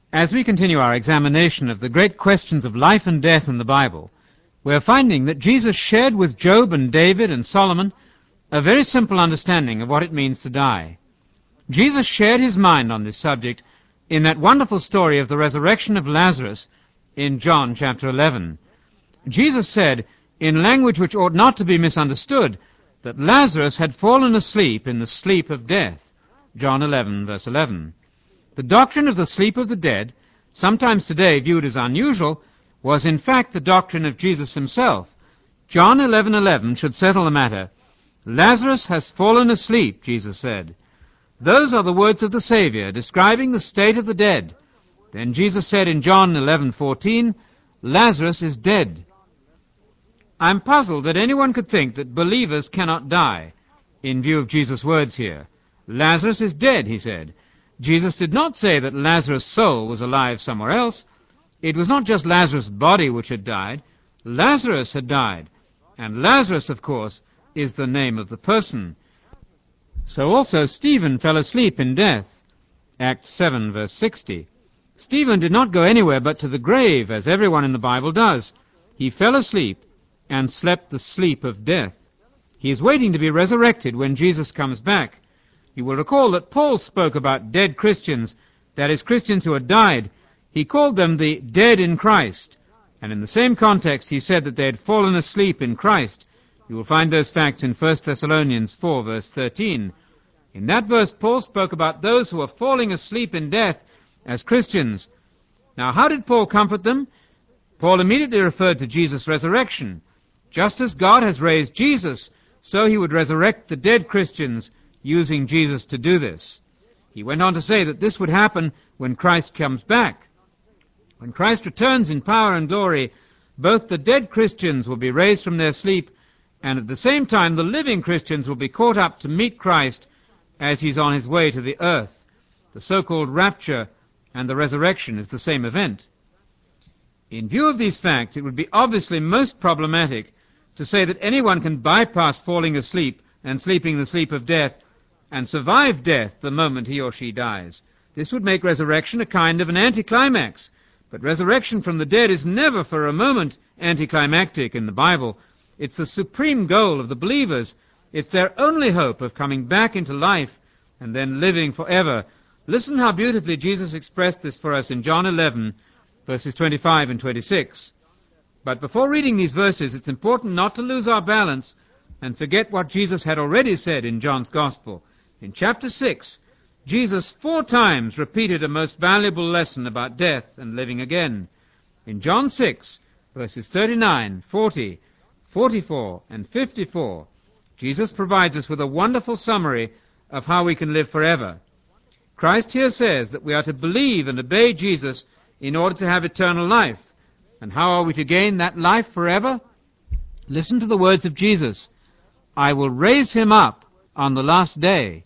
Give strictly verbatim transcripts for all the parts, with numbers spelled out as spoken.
As we continue our examination of the great questions of life and death in the Bible, we are finding that Jesus shared with Job and David and Solomon a very simple understanding of what it means to die. Jesus shared his mind on this subject in that wonderful story of the resurrection of Lazarus in John chapter eleven. Jesus said, in language which ought not to be misunderstood, that Lazarus had fallen asleep in the sleep of death. John eleven, verse eleven. The doctrine of the sleep of the dead, sometimes today viewed as unusual, was in fact the doctrine of Jesus himself. John eleven eleven should settle the matter. Lazarus has fallen asleep, Jesus said. Those are the words of the Savior, describing the state of the dead. Then Jesus said in John eleven fourteen, Lazarus is dead. I'm puzzled that anyone could think that believers cannot die, in view of Jesus' words here. Lazarus is dead, he said. Jesus did not say that Lazarus' soul was alive somewhere else. It was not just Lazarus' body which had died. Lazarus had died. And Lazarus, of course, is the name of the person. So also Stephen fell asleep in death. Acts seven, verse sixty. Stephen did not go anywhere but to the grave, as everyone in the Bible does. He fell asleep and slept the sleep of death. He is waiting to be resurrected when Jesus comes back. You will recall that Paul spoke about dead Christians, that is, Christians who had died. He called them the dead in Christ. And in the same context he said that they had fallen asleep in Christ. You will find those facts in First Thessalonians four, verse thirteen. In that verse, Paul spoke about those who are falling asleep in death as Christians. Now, how did Paul comfort them? Paul immediately referred to Jesus' resurrection. Just as God has raised Jesus, so he would resurrect the dead Christians, using Jesus to do this. He went on to say that this would happen when Christ comes back. When Christ returns in power and glory, both the dead Christians will be raised from their sleep, and at the same time the living Christians will be caught up to meet Christ as he's on his way to the earth. The so-called rapture and the resurrection is the same event. In view of these facts, it would be obviously most problematic to say that anyone can bypass falling asleep and sleeping the sleep of death and survive death the moment he or she dies. This would make resurrection a kind of an anticlimax. But resurrection from the dead is never for a moment anticlimactic in the Bible. It's the supreme goal of the believers. It's their only hope of coming back into life and then living forever. Listen how beautifully Jesus expressed this for us in John eleven, verses twenty-five and twenty-six. But before reading these verses, it's important not to lose our balance and forget what Jesus had already said in John's Gospel. In chapter six, Jesus four times repeated a most valuable lesson about death and living again. In John six, verses thirty-nine, forty, forty-four, and fifty-four, Jesus provides us with a wonderful summary of how we can live forever. Christ here says that we are to believe and obey Jesus in order to have eternal life. And how are we to gain that life forever? Listen to the words of Jesus. I will raise him up on the last day.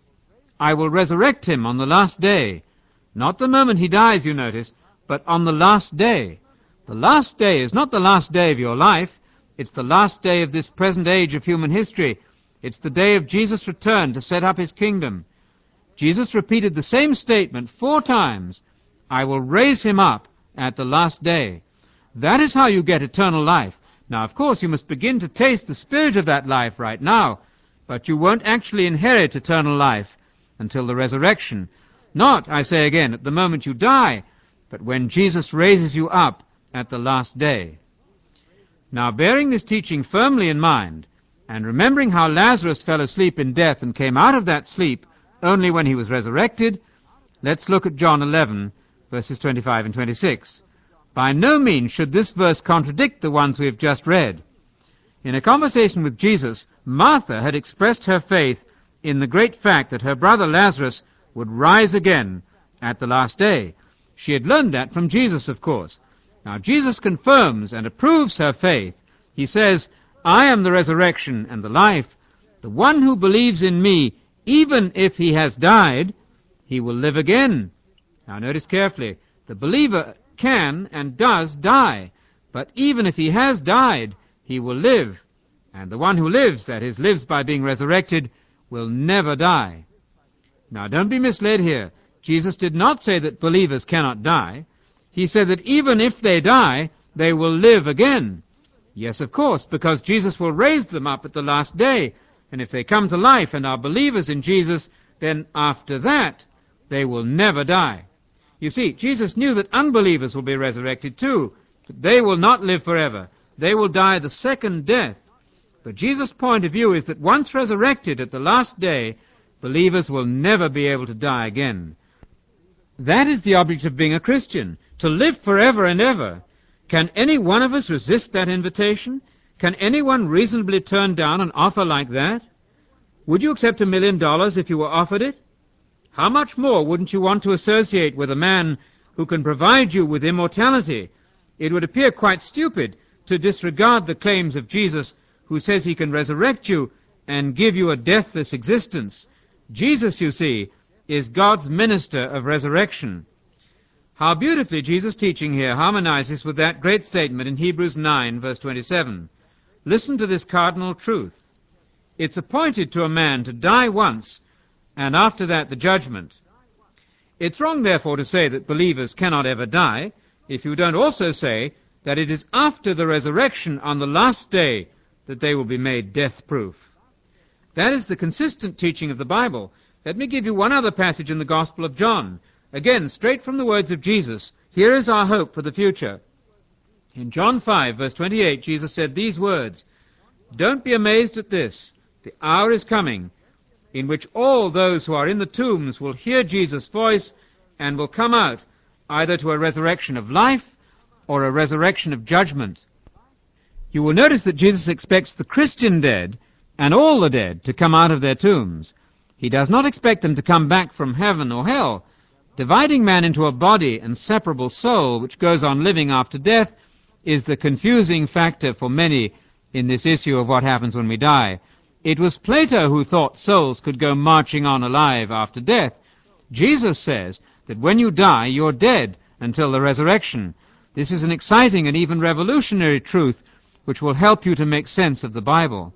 I will resurrect him on the last day. Not the moment he dies, you notice, but on the last day. The last day is not the last day of your life. It's the last day of this present age of human history. It's the day of Jesus' return to set up his kingdom. Jesus repeated the same statement four times. I will raise him up at the last day. That is how you get eternal life. Now, of course, you must begin to taste the spirit of that life right now, but you won't actually inherit eternal life until the resurrection. Not, I say again, at the moment you die, but when Jesus raises you up at the last day. Now, bearing this teaching firmly in mind, and remembering how Lazarus fell asleep in death and came out of that sleep only when he was resurrected, let's look at John eleven, verses twenty-five and twenty-six. By no means should this verse contradict the ones we have just read. In a conversation with Jesus, Martha had expressed her faith in the great fact that her brother Lazarus would rise again at the last day. She had learned that from Jesus, of course. Now, Jesus confirms and approves her faith. He says, I am the resurrection and the life. The one who believes in me, even if he has died, he will live again. Now, notice carefully. The believer can and does die, but even if he has died, he will live. And the one who lives, that is, lives by being resurrected, will never die. Now, don't be misled here. Jesus did not say that believers cannot die. He said that even if they die, they will live again. Yes, of course, because Jesus will raise them up at the last day. And if they come to life and are believers in Jesus, then after that, they will never die. You see, Jesus knew that unbelievers will be resurrected too, but they will not live forever. They will die the second death. But Jesus' point of view is that once resurrected at the last day, believers will never be able to die again. That is the object of being a Christian, to live forever and ever. Can any one of us resist that invitation? Can anyone reasonably turn down an offer like that? Would you accept a million dollars if you were offered it? How much more wouldn't you want to associate with a man who can provide you with immortality? It would appear quite stupid to disregard the claims of Jesus, who says he can resurrect you and give you a deathless existence. Jesus, you see, is God's minister of resurrection. How beautifully Jesus' teaching here harmonizes with that great statement in Hebrews nine, verse twenty-seven. Listen to this cardinal truth. It's appointed to a man to die once, and after that the judgment. It's wrong, therefore, to say that believers cannot ever die, if you don't also say that it is after the resurrection on the last day that they will be made death-proof. That is the consistent teaching of the Bible. Let me give you one other passage in the Gospel of John. Again, straight from the words of Jesus. Here is our hope for the future. In John five, verse twenty-eight, Jesus said these words, "Don't be amazed at this. The hour is coming in which all those who are in the tombs will hear Jesus' voice and will come out, either to a resurrection of life or a resurrection of judgment." You will notice that Jesus expects the Christian dead and all the dead to come out of their tombs. He does not expect them to come back from heaven or hell. Dividing man into a body and separable soul, which goes on living after death, is the confusing factor for many in this issue of what happens when we die. It was Plato who thought souls could go marching on alive after death. Jesus says that when you die, you're dead until the resurrection. This is an exciting and even revolutionary truth which will help you to make sense of the Bible.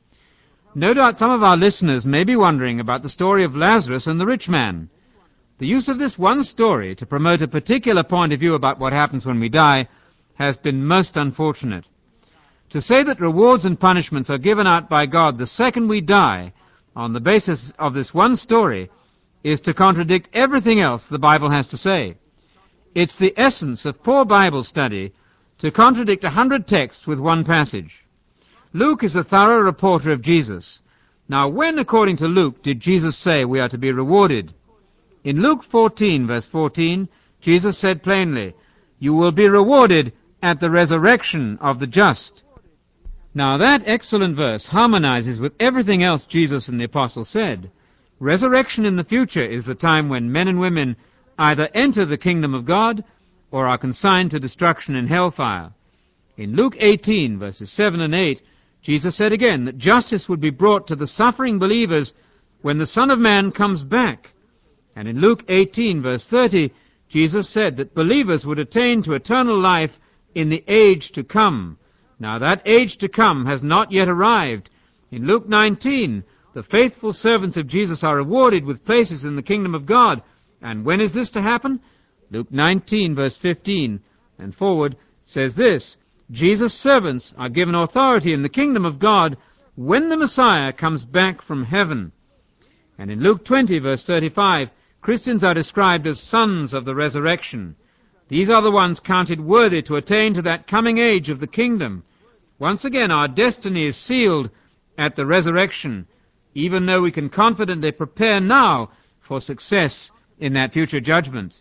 No doubt some of our listeners may be wondering about the story of Lazarus and the rich man. The use of this one story to promote a particular point of view about what happens when we die has been most unfortunate. To say that rewards and punishments are given out by God the second we die on the basis of this one story is to contradict everything else the Bible has to say. It's the essence of poor Bible study to contradict a hundred texts with one passage. Luke is a thorough reporter of Jesus. Now, when, according to Luke, did Jesus say we are to be rewarded? In Luke fourteen, verse fourteen, Jesus said plainly, "You will be rewarded at the resurrection of the just." Now, that excellent verse harmonizes with everything else Jesus and the apostles said. Resurrection in the future is the time when men and women either enter the kingdom of God or are consigned to destruction in hellfire. In Luke eighteen, verses seven and eight, Jesus said again that justice would be brought to the suffering believers when the Son of Man comes back. And in Luke eighteen, verse thirty, Jesus said that believers would attain to eternal life in the age to come. Now that age to come has not yet arrived. In Luke nineteen, the faithful servants of Jesus are rewarded with places in the kingdom of God. And when is this to happen? Luke nineteen, verse fifteen, and forward says this, Jesus' servants are given authority in the kingdom of God when the Messiah comes back from heaven. And in Luke twenty, verse thirty-five, Christians are described as sons of the resurrection. These are the ones counted worthy to attain to that coming age of the kingdom. Once again, our destiny is sealed at the resurrection, even though we can confidently prepare now for success in that future judgment.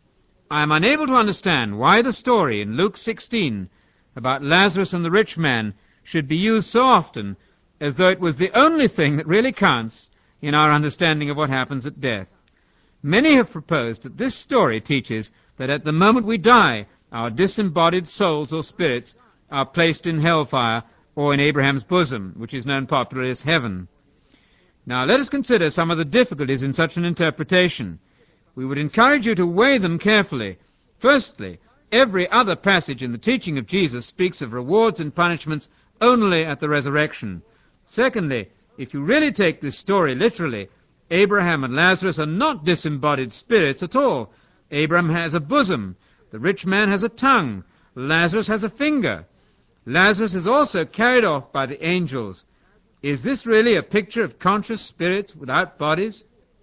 I am unable to understand why the story in Luke sixteen about Lazarus and the rich man should be used so often as though it was the only thing that really counts in our understanding of what happens at death. Many have proposed that this story teaches that at the moment we die, our disembodied souls or spirits are placed in hellfire or in Abraham's bosom, which is known popularly as heaven. Now let us consider some of the difficulties in such an interpretation. We would encourage you to weigh them carefully. Firstly, every other passage in the teaching of Jesus speaks of rewards and punishments only at the resurrection. Secondly, if you really take this story literally, Abraham and Lazarus are not disembodied spirits at all. Abraham has a bosom. The rich man has a tongue. Lazarus has a finger. Lazarus is also carried off by the angels. Is this really a picture of conscious spirits without bodies?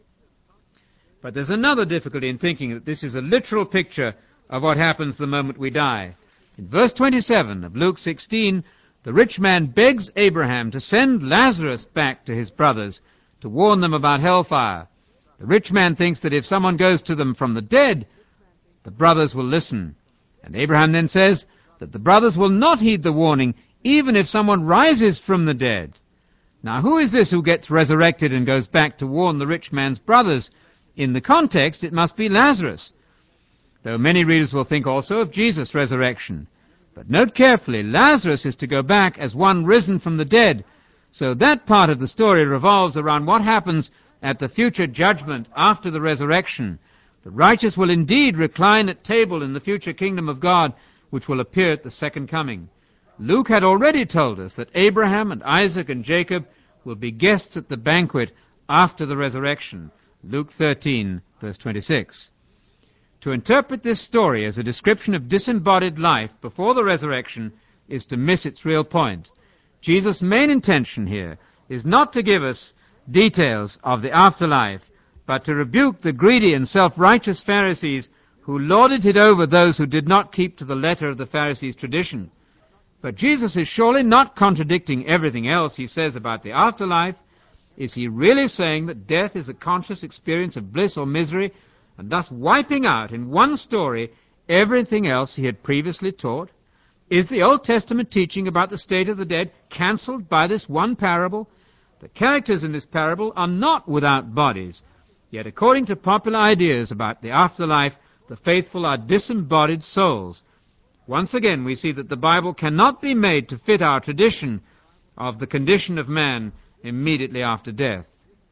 But there's another difficulty in thinking that this is a literal picture of what happens the moment we die. In verse twenty-seven of Luke sixteen, the rich man begs Abraham to send Lazarus back to his brothers to warn them about hellfire. The rich man thinks that if someone goes to them from the dead, the brothers will listen. And Abraham then says that the brothers will not heed the warning, even if someone rises from the dead. Now, who is this who gets resurrected and goes back to warn the rich man's brothers? In the context, it must be Lazarus, though many readers will think also of Jesus' resurrection. But note carefully, Lazarus is to go back as one risen from the dead, so that part of the story revolves around what happens at the future judgment after the resurrection. The righteous will indeed recline at table in the future kingdom of God, which will appear at the second coming. Luke had already told us that Abraham and Isaac and Jacob will be guests at the banquet after the resurrection. Luke thirteen, verse twenty-six. To interpret this story as a description of disembodied life before the resurrection is to miss its real point. Jesus' main intention here is not to give us details of the afterlife, but to rebuke the greedy and self-righteous Pharisees who lorded it over those who did not keep to the letter of the Pharisees' tradition. But Jesus is surely not contradicting everything else he says about the afterlife. Is he really saying that death is a conscious experience of bliss or misery, and thus wiping out in one story everything else he had previously taught? Is the Old Testament teaching about the state of the dead cancelled by this one parable? The characters in this parable are not without bodies, yet according to popular ideas about the afterlife, the faithful are disembodied souls. Once again, we see that the Bible cannot be made to fit our tradition of the condition of man immediately after death.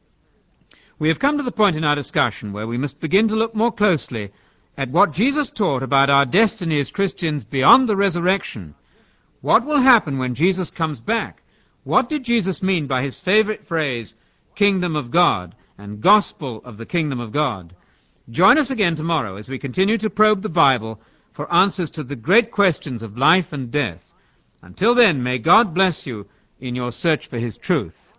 We have come to the point in our discussion where we must begin to look more closely at what Jesus taught about our destiny as Christians beyond the resurrection. What will happen when Jesus comes back? What did Jesus mean by his favorite phrase, kingdom of God, and gospel of the kingdom of God? Join us again tomorrow as we continue to probe the Bible for answers to the great questions of life and death. Until then, may God bless you in your search for his truth.